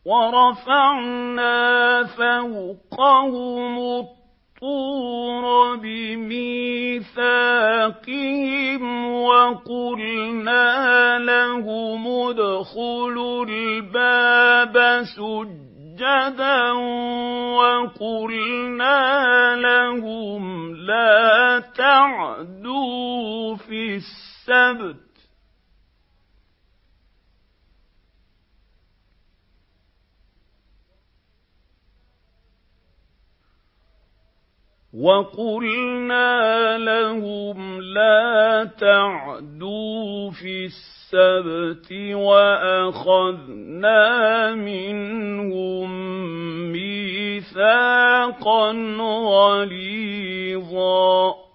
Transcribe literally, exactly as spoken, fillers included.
وَرَفَعْنَا فَوْقَهُمُ الطُّورَ بِمِيثَاقِهِمْ وَقُلْنَا لَهُمُ ادْخُلُوا الْبَابَ سُجَّدًا وَقُلْنَا لَهُمْ لَا تَعْدُوا فِي السَّبْتِ وَقُلْنَا لَهُمْ لَا تَعْدُوا فِي السَّبْتِ وَأَخَذْنَا مِنْهُم مِّيثَاقًا غَلِيظًا